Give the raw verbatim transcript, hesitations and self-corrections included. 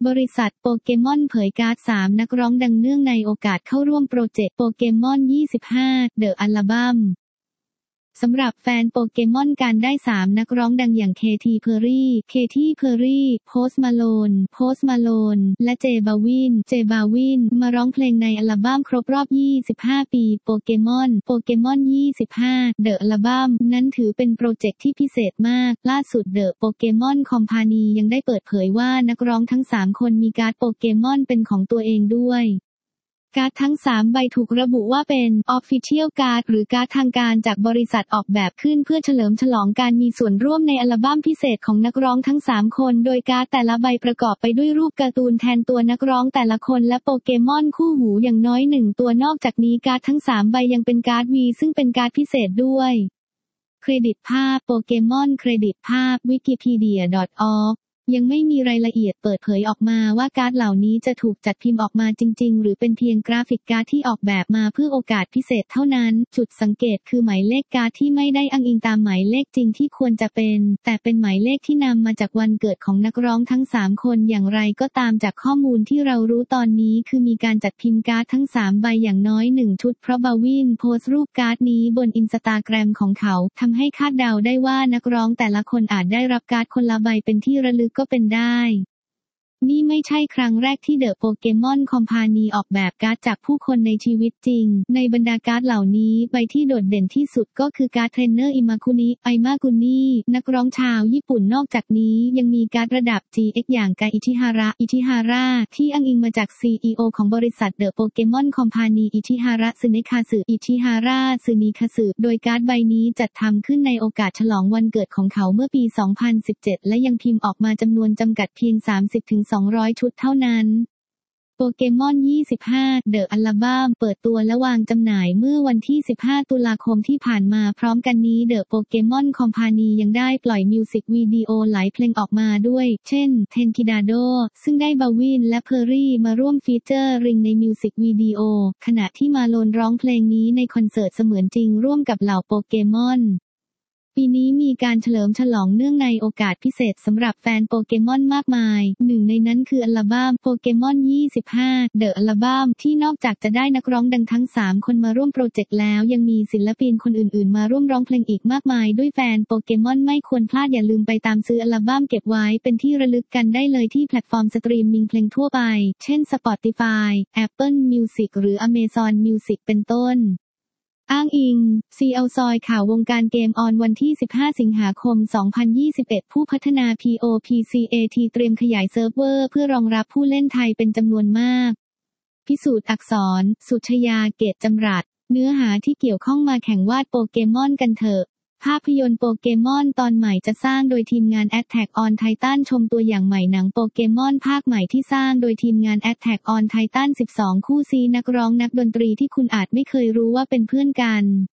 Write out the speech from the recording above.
บริษัทโปเกมอนเผยการ์ดสามนักร้องดังเนื่องในโอกาสเข้าร่วมโปรเจกต์โปเกมอนยี่สิบห้า The Albumสำหรับแฟนโปเกมอนการได้สามนักร้องดังอย่างเคทีเพอร์รี่เคที่เพอร์รี่โพสต์มาโลนโพสต์มาโลนและเจบาวินเจบาวินมาร้องเพลงในอัลบั้มครบรอบยี่สิบห้าปีโปเกมอนโปเกมอนยี่สิบห้า The Album นั้นถือเป็นโปรเจกต์ที่พิเศษมากล่าสุด The Pokemon Company ยังได้เปิดเผยว่านักร้องทั้งสามคนมีการ์ดโปเกมอนเป็นของตัวเองด้วยการ์ดทั้งสามใบถูกระบุว่าเป็น Official Card หรือการ์ดทางการจากบริษัทออกแบบขึ้นเพื่อเฉลิมฉลองการมีส่วนร่วมในอัลบั้มพิเศษของนักร้องทั้งสามคนโดยการ์ดแต่ละใบประกอบไปด้วยรูปการ์ตูนแทนตัวนักร้องแต่ละคนและโปเกมอนคู่หูอย่างน้อยหนึ่งตัวนอกจากนี้การ์ดทั้งสามใบยังเป็นการ์ด V ซึ่งเป็นการ์ดพิเศษด้วยเครดิตภาพโปเกมอนเครดิตภาพ wikipedia ดอท ออร์กยังไม่มีรายละเอียดเปิดเผยออกมาว่าการ์ดเหล่านี้จะถูกจัดพิมพ์ออกมาจริงๆหรือเป็นเพียงกราฟิกการ์ดที่ออกแบบมาเพื่อโอกาสพิเศษเท่านั้นจุดสังเกตคือหมายเลขการ์ดที่ไม่ได้อ้างอิงตามหมายเลขจริงที่ควรจะเป็นแต่เป็นหมายเลขที่นำมาจากวันเกิดของนักร้องทั้งสามคนอย่างไรก็ตามจากข้อมูลที่เรารู้ตอนนี้คือมีการจัดพิมพ์การ์ดทั้งสามใบอย่างน้อยหนึ่งชุดเพราะบาวินโพสต์รูปการ์ดนี้บนอินสตาแกรมของเขาทำให้คาดเดาได้ว่านักร้องแต่ละคนอาจได้รับการ์ดคนละใบเป็นที่ระลึกก็เป็นได้นี่ไม่ใช่ครั้งแรกที่เดอะโปเกมอนคอมพานีออกแบบการ์ดจากผู้คนในชีวิตจริงในบรรดาการ์ดเหล่านี้ใบที่โดดเด่นที่สุดก็คือการ์ดเทรนเนอร์อิมาคุนิไอมากุนินักร้องชาวญี่ปุ่นนอกจากนี้ยังมีการ์ดระดับ จี เอ็กซ์ อย่างกาอิชิฮาระอิชิฮาระที่อ้างอิงมาจาก ซี อี โอ ของบริษัทเดอะโปเกมอนคอมพานีอิชิฮาระซึเนะคาสึอิชิฮาระซึมิคาสึโดยการ์ดใบนี้จัดทำขึ้นในโอกาสฉลองวันเกิดของเขาเมื่อปี สองพันสิบเจ็ด และยังพิมพ์ออกมาจำนวนจำกัดเพียง สามสิบถึงสองร้อย ชุดเท่านั้นโปเกมอนยี่สิบห้า The Album เปิดตัวและวางจำหน่ายเมื่อวันที่สิบห้าตุลาคมที่ผ่านมาพร้อมกันนี้ The Pokemon Company ยังได้ปล่อยมิวสิกวิดีโอหลายเพลงออกมาด้วยเช่น Tenkidado ซึ่งได้บาวินและเพอร์รี่มาร่วมฟีเจอร์ริงในมิวสิกวิดีโอขณะที่มาโลนร้องเพลงนี้ในคอนเสิร์ตเสมือนจริงร่วมกับเหล่าโปเกมอนปีนี้มีการเฉลิมฉลองเนื่องในโอกาสพิเศษสำหรับแฟนโปเกมอนมากมายหนึ่งในนั้นคืออัลบั้มโปเกมอนยี่สิบห้า The Album ที่นอกจากจะได้นักร้องดังทั้งสามคนมาร่วมโปรเจกต์แล้วยังมีศิลปินคนอื่นๆมาร่วมร้องเพลงอีกมากมายด้วยแฟนโปเกมอนไม่ควรพลาดอย่าลืมไปตามซื้ออัลบั้มเก็บไว้เป็นที่ระลึกกันได้เลยที่แพลตฟอร์มสตรีมมิ่งเพลงทั่วไปเช่น Spotify Apple Music หรือ Amazon Music เป็นต้นอ้างอิง ซี แอล ซอยข่าววงการเกมออนวันที่สิบห้าสิงหาคมสองพันยี่สิบเอ็ดผู้พัฒนา พี โอ พี ซี เอ ที เตรียมขยายเซิร์ฟเวอร์เพื่อรองรับผู้เล่นไทยเป็นจำนวนมากพิสูจน์อักษรสุชยาเกตจำรัดเนื้อหาที่เกี่ยวข้องมาแข่งวาดโปเกมอนกันเถอะภาพยนตร์โปเกมอนตอนใหม่จะสร้างโดยทีมงาน Attack on Titan ชมตัวอย่างใหม่หนังโปเกมอนภาคใหม่ที่สร้างโดยทีมงาน Attack on Titan สิบสอง คู่ซีนักร้องนักดนตรีที่คุณอาจไม่เคยรู้ว่าเป็นเพื่อนกัน